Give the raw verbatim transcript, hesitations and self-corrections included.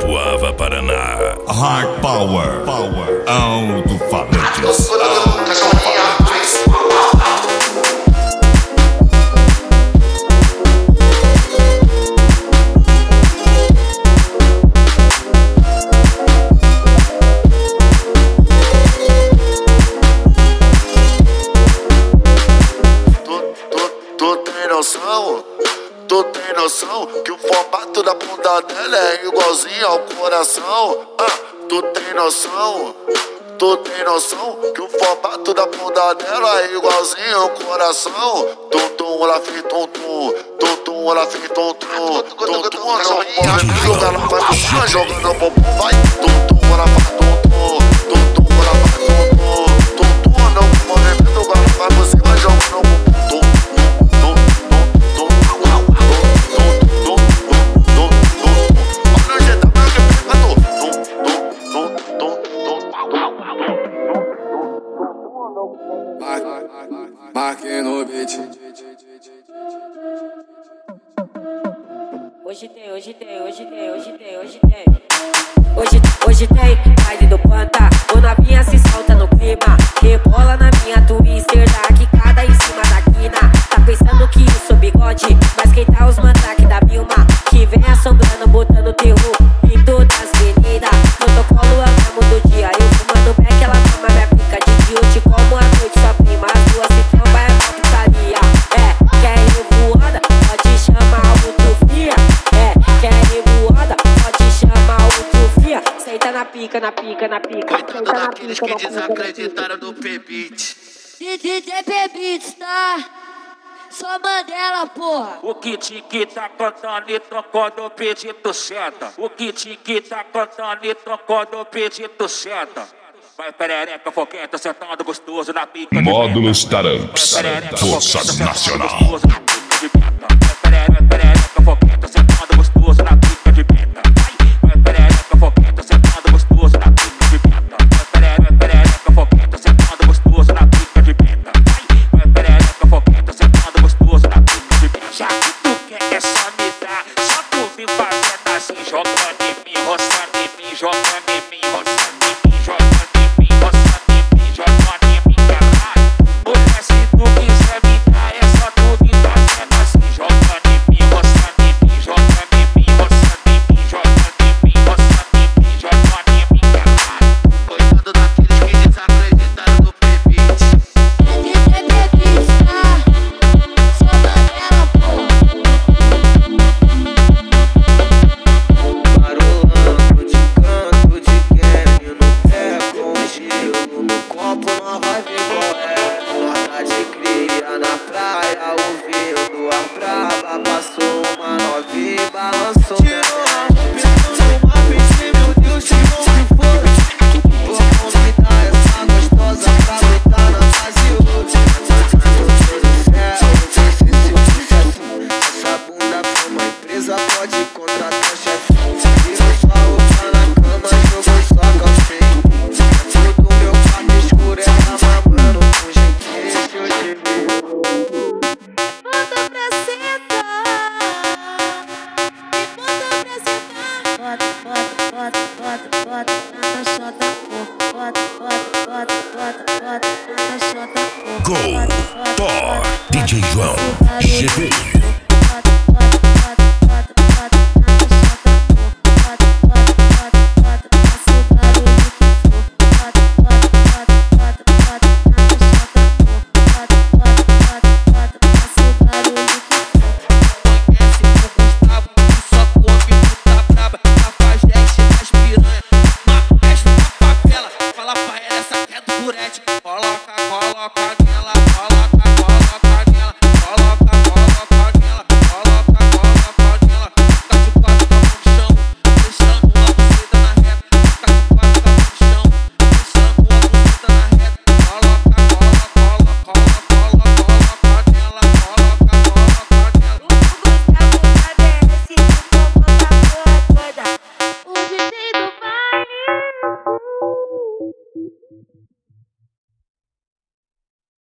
Itapuava, Paraná. Hard Power, Power, alto-falantes, alto-falantes. Tu tem noção que o formato da bunda dela é igualzinho ao coração? Ah, tu tem noção? Tu tem noção que o formato da bunda dela é igualzinho ao coração? Tum tum, ela fez tum tum, tum tum, ela fez tum tum, tum tum, não pode jogar, ela vai pro chão, jogando o bumbum, vai tum tum, ela faz tum tum, tum tum, ela faz tum tum, tum tum, não movimento, ela vai por cima, jogando o bumbum. Marque no beat. Hoje tem, hoje tem, hoje tem, hoje tem, hoje tem. Hoje, hoje tem baile do Panta. Ô novinha se solta no clima. Rebola na minha twister da quicada em cima da quina. Tá pensando que eu sou bigode, mas quem tá os mandrake da Vilma, que vem assombrando, botando terror em todas as meninas. Protocolo é o mesmo do dia. Eu fumando beck, ela toma minha pica de dia. Eu te como a noite, sua prima. As duas se tromba, é uma putaria. É, quer revoada? Pode chamar outro fia. É, quer revoada? Pode chamar outro fia. Senta na pica, na pica, na pica. Coitado daqueles que desacreditaram no P-Beat. D J P-Beats, tá? Só Mandela, porra. O kit que tá cantando e tocando o pedido senta. O kit que tá cantando e tocando o pedido senta. Vai perereca, foquenta, sentando gostoso na pica. Módulos Taramps, Forças Nacional. Go, Thor, D J João, G V.